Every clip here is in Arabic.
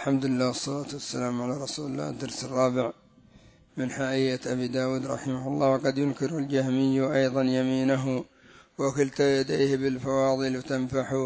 الحمد لله والصلاة والسلام على رسول الله. الدرس الرابع من حائية أبي داود رحمه الله. وقد ينكر الجهمي أيضا يمينه وكلتا يديه بالفواضل تنفح.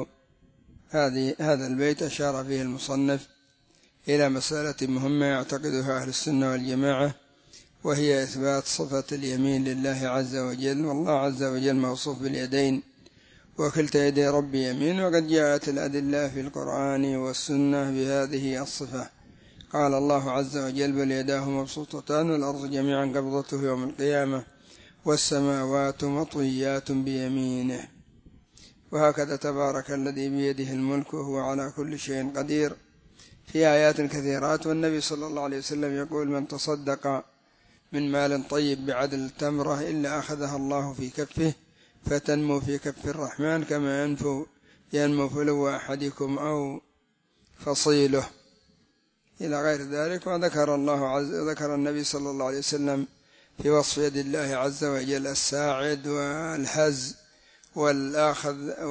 هذا البيت أشار فيه المصنف إلى مسألة مهمة يعتقدها أهل السنة والجماعة، وهي إثبات صفة اليمين لله عز وجل. والله عز وجل موصوف باليدين، وكلتا يدي ربي يمين، وقد جاءت الأدلة في القرآن والسنة بهذه الصفة. قال الله عز وجل: بل يداه مبسوطتان والأرض جميعا قبضته يوم القيامة والسماوات مطويات بيمينه. وهكذا تبارك الذي بيده الملك وهو على كل شيء قدير في آيات كثيرات. والنبي صلى الله عليه وسلم يقول: من تصدق من مال طيب بعدل التمرة إلا أخذها الله في كفه فتنمو في كف الرحمن كما ينمو فلو أحدكم أو فصيله، إلى غير ذلك. وذكر النبي صلى الله عليه وسلم في وصف يد الله عز وجل الساعد والهز والآخذ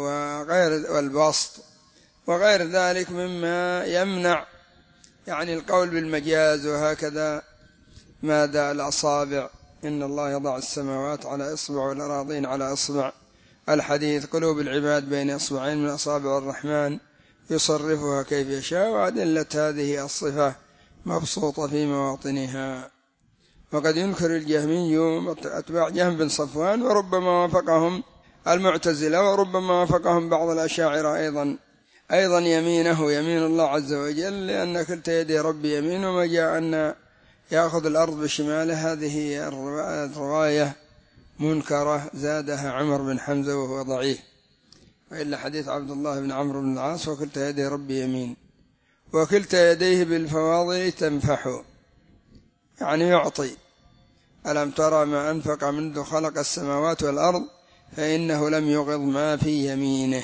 والبسط وغير ذلك مما يمنع القول بالمجاز. وهكذا ماذا الأصابع، إن الله يضع السماوات على إصبع والأراضين على إصبع. الحديث: قلوب العباد بين إصبعين من أصابع الرحمن يصرفها كيف يشاء. وأدلة هذه الصفة مبسوطة في مواطنها. وقد ينكر الجهمي أتباع جهم بن صفوان، وربما وافقهم المعتزلة، وربما وافقهم بعض الأشاعرة أيضا يمينه يمين الله عز وجل، لأن كلتا يدي ربي يمين. وما جاء أن يأخذ الأرض بشماله هذه الرواية منكرة زادها عمر بن حمزة وهو ضعيف، وإلا حديث عبد الله بن عمرو بن العاص: وكلتا يدي ربي يمين وكلتا يديه بالفواضل تنفح، يعطي. ألم ترى ما أنفق منذ خلق السماوات والأرض فإنه لم يغض ما في يمينه،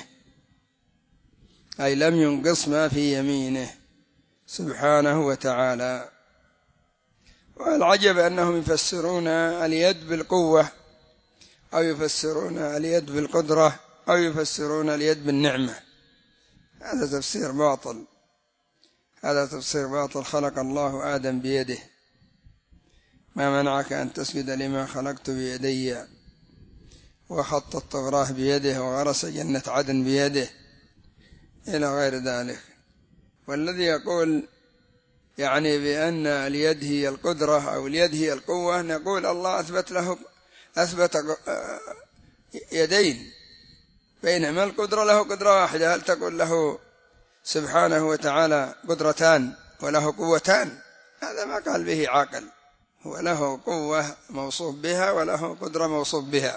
أي لم ينقص ما في يمينه سبحانه وتعالى. والعجب أنهم يفسرون اليد بالقوة، أو يفسرون اليد بالقدرة، أو يفسرون اليد بالنعمة. هذا تفسير باطل. خلق الله آدم بيده، ما منعك أن تسجد لما خلقت بيدي، وخط التوراة بيده، وغرس جنة عدن بيده، إلى غير ذلك. والذي يقول بأن اليد هي القدرة أو اليد هي القوة، نقول الله أثبت يدين، بينما القدرة له قدرة واحدة. هل تقول له سبحانه وتعالى قدرتان وله قوتان؟ هذا ما قال به عاقل. هو له قوة موصوف بها وله قدرة موصوف بها.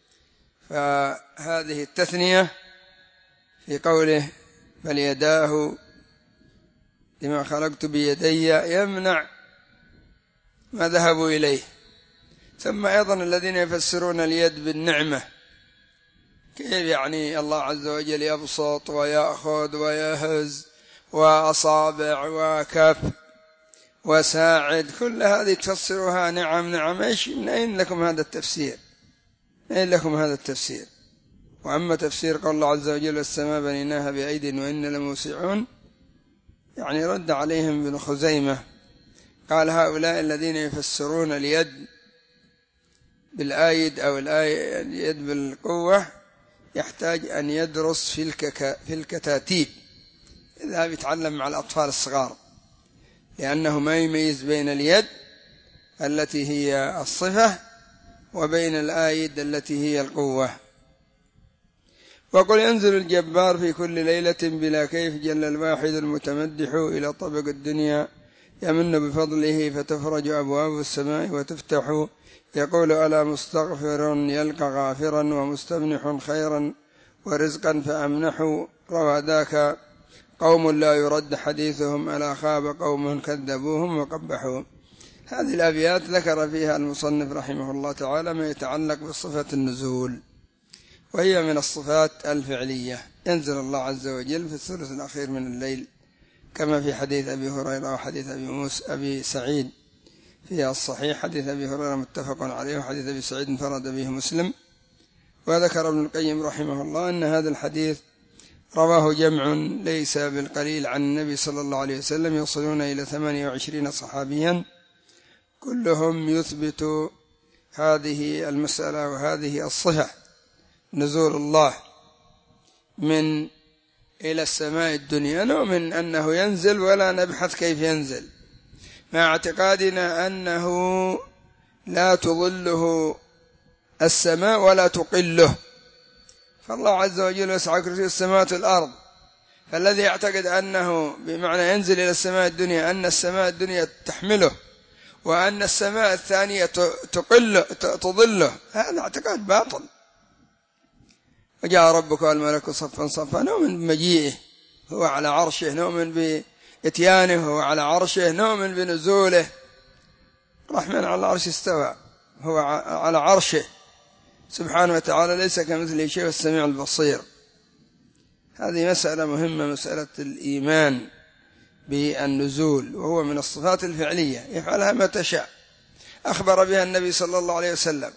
فهذه التثنية في قوله بل يداه لما خلقت بيدي يمنع ما ذهبوا إليه. ثم أيضا الذين يفسرون اليد بالنعمة، كيف الله عز وجل يبسط ويأخذ ويهز وأصابع وكف وساعد، كل هذه تفسرها نعم. إيش من أين لكم هذا التفسير؟ وأما تفسير قول الله عز وجل: السماء بنيناها بأيد وإنا لموسعون، رد عليهم ابن خزيمة، قال: هؤلاء الذين يفسرون اليد بالآيد أو اليد بالقوة يحتاج أن يدرس في الكتاتيب، يذهب يتعلم مع الأطفال الصغار، لأنه ما يميز بين اليد التي هي الصفة وبين الآيد التي هي القوة. وقل: ينزل الجبار في كل ليلة بلا كيف، جل الواحد المتمدح إلى طبق الدنيا، يمن بفضله فتفرج أبواب السماء وتفتح، يقول: ألا مستغفر يلقى غافرا ومستمنح خيرا ورزقا فأمنحوا، روى ذاك قوم لا يرد حديثهم، ألا خاب قوم كذبوهم وقبحوا. هذه الأبيات ذكر فيها المصنف رحمه الله تعالى ما يتعلق بصفة النزول، وهي من الصفات الفعلية. ينزل الله عز وجل في الثلث الأخير من الليل، كما في حديث أبي هريرة وحديث أبي سعيد في الصحيح. حديث أبي هريرة متفق عليه، وحديث أبي سعيد انفرد به مسلم. وذكر ابن القيم رحمه الله أن هذا الحديث رواه جمع ليس بالقليل عن النبي صلى الله عليه وسلم يوصلون إلى 28 صحابيا كلهم يثبت هذه المسألة وهذه الصفة، نزول الله من إلى السماء الدنيا. نؤمن أنه ينزل ولا نبحث كيف ينزل، مع اعتقادنا أنه لا تظله السماء ولا تقله، فالله عز وجل وسع كرسيه السماوات والأرض، فالذي يعتقد أنه بمعنى ينزل إلى السماء الدنيا أن السماء الدنيا تحمله وأن السماء الثانية تظله، هذا اعتقاد باطل. وجاء ربك والملك صفا صفا، نؤمن بمجيئه هو على عرشه، نؤمن بإتيانه هو على عرشه، نؤمن بنزوله. الرحمن على العرش استوى، هو على عرشه سبحانه وتعالى، ليس كمثله شيء والسميع البصير. هذه مسألة مهمة، مسألة الإيمان بالنزول، وهو من الصفات الفعلية يفعلها متى شاء، أخبر بها النبي صلى الله عليه وسلم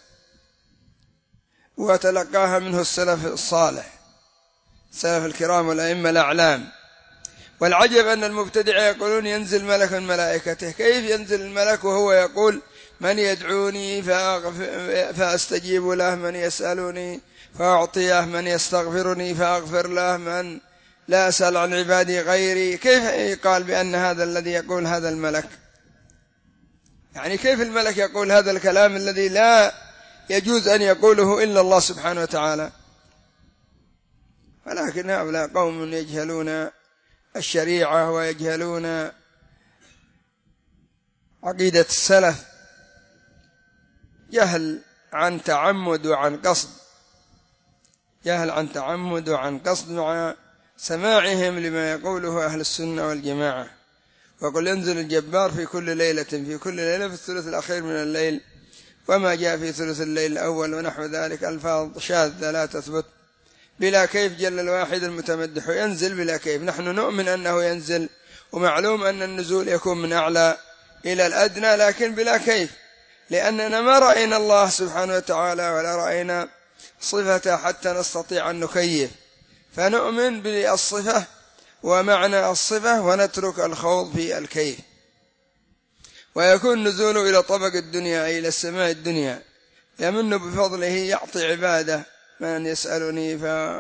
وتلقاها منه السلف الصالح، السلف الكرام والأئمة الأعلام. والعجب أن المبتدع يقولون ينزل ملك من ملائكته. كيف ينزل الملك وهو يقول من يدعوني فأستجيب له، من يسألني فأعطيه، من يستغفرني فأغفر له، من لا أسأل عن عبادي غيري؟ كيف يقال بأن هذا الذي يقول هذا الملك؟ يعني كيف الملك يقول هذا الكلام الذي لا يجوز أن يقوله إلا الله سبحانه وتعالى؟ ولكن هؤلاء قوم يجهلون الشريعة ويجهلون عقيدة السلف، جهل عن تعمد وعن قصد، جهل عن تعمد وعن قصد، مع سماعهم لما يقوله أهل السنة والجماعة. وقل ينزل الجبار في كل ليلة في الثلث الأخير من الليل، وما جاء في ثلث الليل الأول ونحو ذلك ألفاظ شاذة لا تثبت. بلا كيف جل الواحد المتمدح، ينزل بلا كيف. نحن نؤمن أنه ينزل، ومعلوم أن النزول يكون من أعلى إلى الأدنى، لكن بلا كيف، لأننا ما رأينا الله سبحانه وتعالى ولا رأينا صفته حتى نستطيع أن نكيف، فنؤمن بالصفة ومعنى الصفة ونترك الخوض في الكيف. ويكون نزوله إلى طبق الدنيا أي إلى السماء الدنيا، يمن بفضله يعطي عباده، من يسألني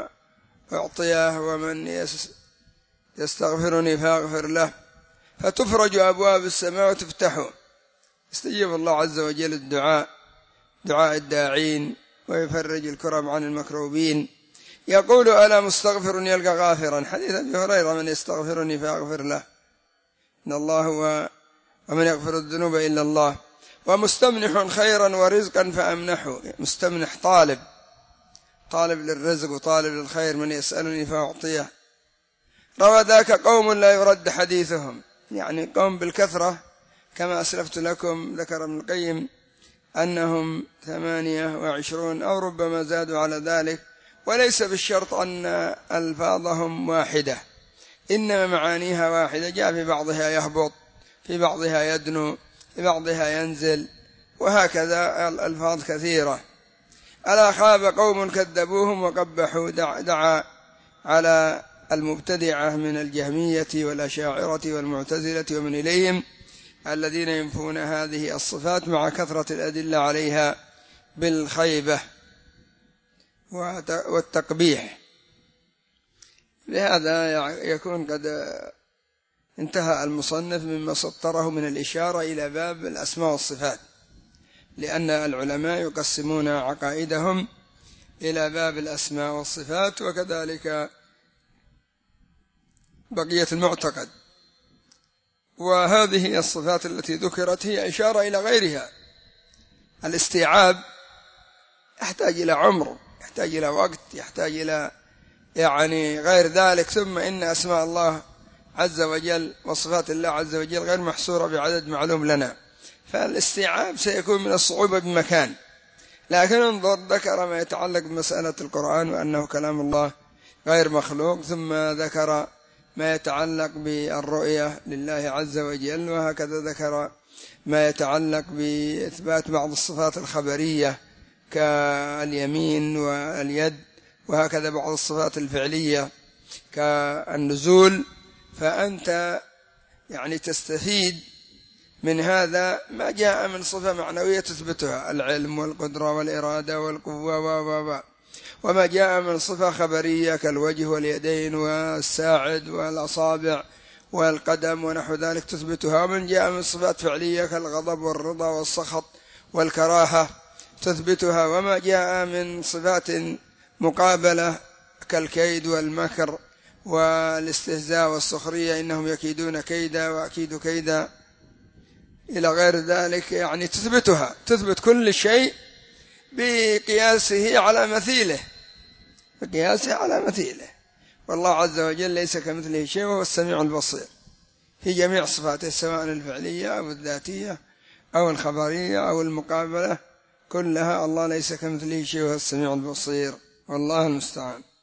فأعطيه، ومن يستغفرني فأغفر له، فتفرج أبواب السماء وتفتح، يستجيب الله عز وجل الدعاء، دعاء الداعين، ويفرج الكرب عن المكروبين. يقول ألا مستغفر يلقى غافرا، حديث أبي هريرة من يستغفرني فأغفر له، إن الله هو ومن يغفر الذنوب إلا الله. ومستمنح خيرا ورزقا فأمنحه، مستمنح طالب للرزق وطالب للخير، من يسألني فأعطيه. روى ذاك قوم لا يرد حديثهم، يعني قوم بالكثرة كما أسلفت لكم. ذكر ابن القيم أنهم 28 أو ربما زادوا على ذلك، وليس بالشرط أن ألفاظهم واحدة، إنما معانيها واحدة، جاء في بعضها يهبط، في بعضها يدنو، في بعضها ينزل، وهكذا الألفاظ كثيرة. ألا خاب قوم كذبوهم وقبحوا. دعا على المبتدعة من الجهمية والأشاعرة والمعتزلة ومن إليهم الذين ينفون هذه الصفات مع كثرة الأدلة عليها بالخيبة والتقبيح. لهذا يكون قد انتهى المصنف مما سطره من الإشارة إلى باب الأسماء والصفات، لأن العلماء يقسمون عقائدهم إلى باب الأسماء والصفات، وكذلك بقية المعتقد. وهذه الصفات التي ذكرت هي إشارة إلى غيرها. الاستيعاب يحتاج إلى عمر، يحتاج إلى وقت، يحتاج إلى غير ذلك. ثم إن أسماء الله عز وجل وصفات الله عز وجل غير محصورة بعدد معلوم لنا، فالاستيعاب سيكون من الصعوبة بمكان. لكن انظر، ذكر ما يتعلق بمسألة القرآن وأنه كلام الله غير مخلوق، ثم ذكر ما يتعلق بالرؤية لله عز وجل، وهكذا ذكر ما يتعلق بإثبات بعض الصفات الخبرية كاليمين واليد، وهكذا بعض الصفات الفعلية كالنزول، فأنت يعني تستفيد من هذا ما جاء من صفة معنوية تثبتها، العلم والقدرة والإرادة والقوة وما جاء من صفة خبرية كالوجه واليدين والساعد والأصابع والقدم ونحو ذلك تثبتها، ومن جاء من صفات فعلية كالغضب والرضا والسخط والكراهة تثبتها، وما جاء من صفات مقابلة كالكيد والمكر والاستهزاء والسخرية، إنهم يكيدون كيدا وأكيد كيدا إلى غير ذلك، يعني تثبتها، تثبت كل شيء بقياسه على مثيله، بقياسه على مثيله. والله عز وجل ليس كمثله شيء وهو السميع البصير في جميع صفاته، سواء الفعلية أو الذاتية أو الخبرية أو المقابلة، كلها الله ليس كمثله شيء وهو السميع البصير، والله المستعان.